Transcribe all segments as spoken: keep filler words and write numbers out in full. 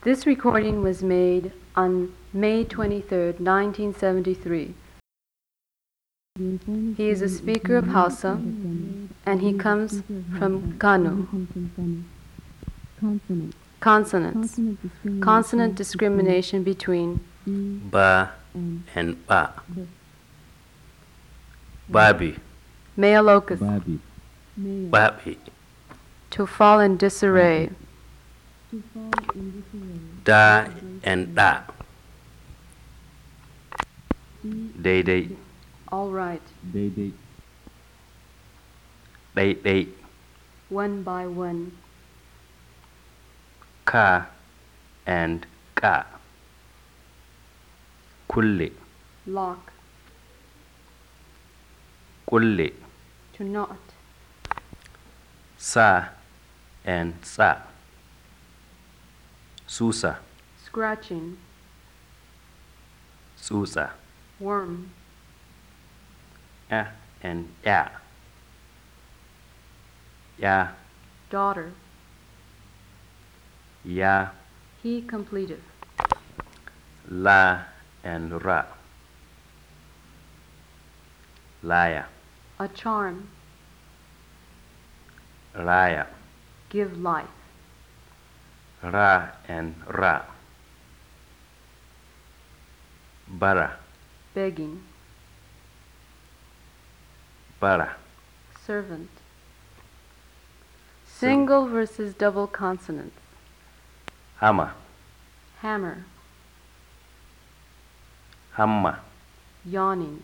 This recording was made on May twenty-third, nineteen seventy-three. He is a speaker of Hausa, and he comes from Kano. Consonant. Consonants. Consonant discrimination. Consonant discrimination between Ba and ba. Babi, male locus, Babi. Male. babi. to fall in disarray, To fall in disarray. Da and da. Daidai, all right, Daidai. daidai. one by one, Ka and ka. Kulle, lock, kulle. to knot, Sa and sa. Susa, scratching, susa. worm, Ya and ya. Ya, daughter, ya. he completed, La and ra. Laya, a charm, raya. give life, Ra and ra. Bara, begging, bara. servant. Single versus double consonants, Hama, hammer, hamma. yawning,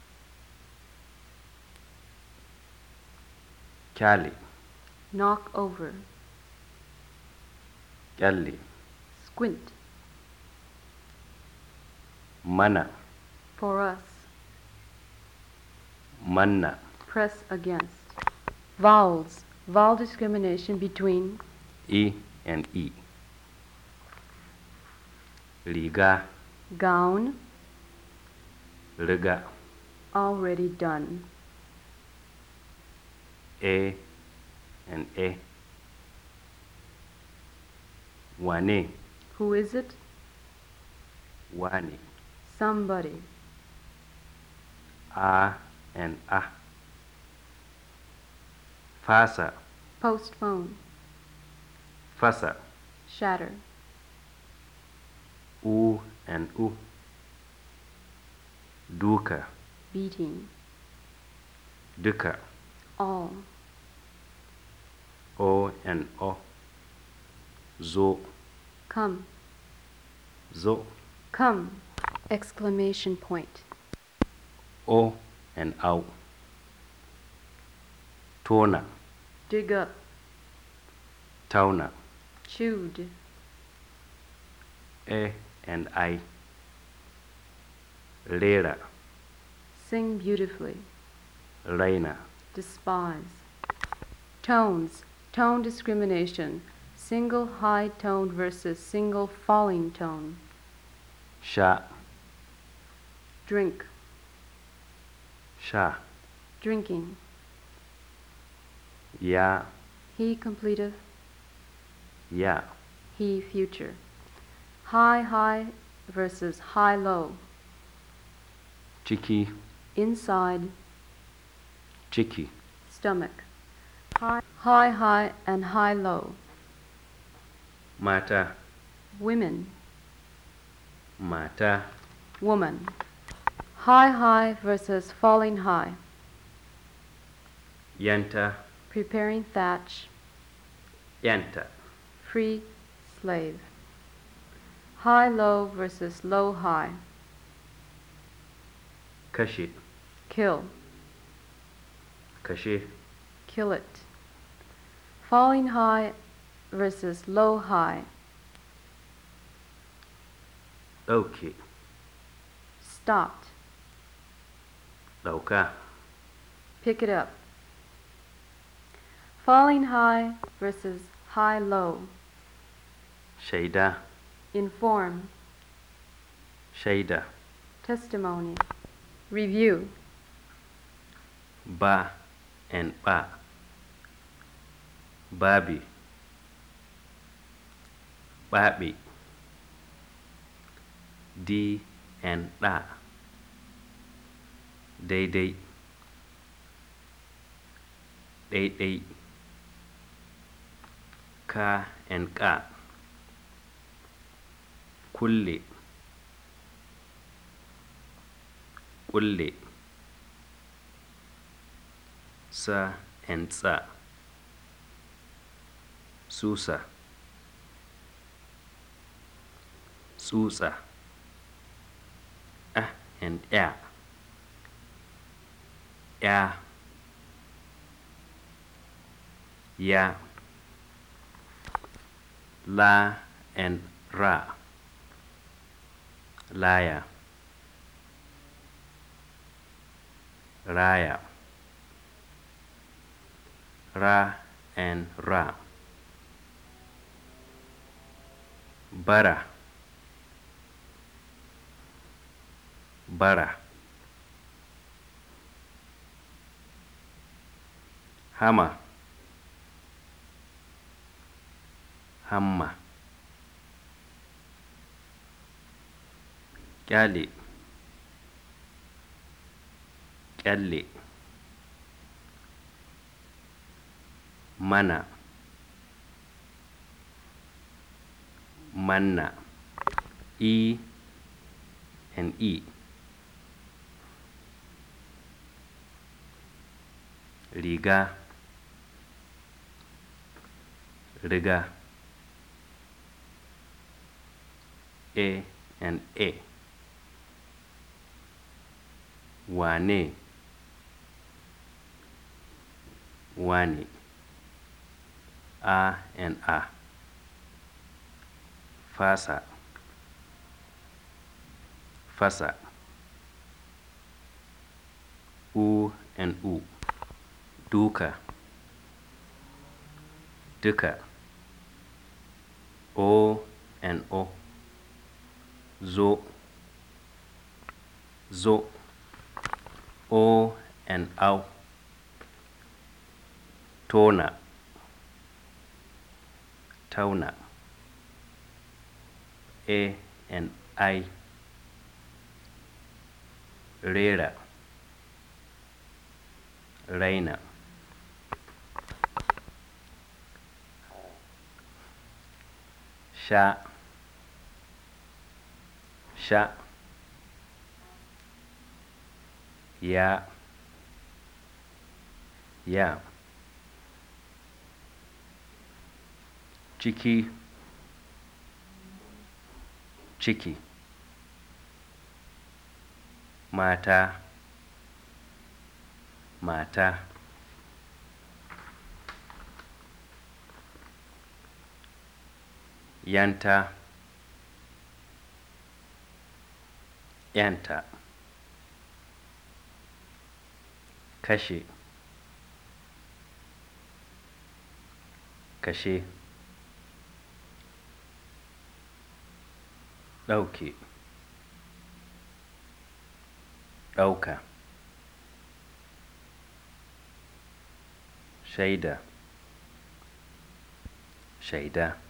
Kyali, knock over, kyalli. squint, Mana, for us, manna. press against. Vowels, vowel discrimination between E and E. Liga, gown, riga. already done, A and A. Wane, who is it? wane. Somebody, A and A. Fasa, postpone, fasa. shatter, U and U. Duka, beating, duka. all, O and O. Zo, come, zo. come, exclamation point, O and Au. Tona, dig up, tauna. chewed, E and I. Lera, sing beautifully, raina. despise. Tones, tone discrimination, single high tone versus single falling tone, Sha, drink, sha. drinking, Ya, he completive, ya. he future. High high versus high low, Chiki, inside, chiki. stomach. High high, high and high low, Mata, women, mata. woman. High high versus falling high, Yanta, preparing thatch, yanta. free slave. High low versus low high, Kashi, kill, kashi. kill it. Falling high versus low high, Dauki, stopped, dauka. pick it up. Falling high versus high low, Shaida, inform, shaida. testimony, review, Ba and ba. Babi, babi. D and ɗa, daidai, ɗaiɗai, ka and ƙa, kulle, ƙulle, sa and tsa, susa, tsutsa, a and ya, ya, ya, la and ra, laya, raya, ra and ra, bara, bara, hama, hamma, ƙyale, ƙyalle, mana, manna, e and e, riga, riga, a and a, wane, wane, a and a, fasa, fasa, u and u, duka, duka, o and o, zo, zo, o and au, tona, tauna, a and I, rera, raina, sha, sha, ya, ya, ciki, ciki, mata, mata, yanta, yanta, kashe, kashe, ɗauke, ɗauka, shaida, shaida.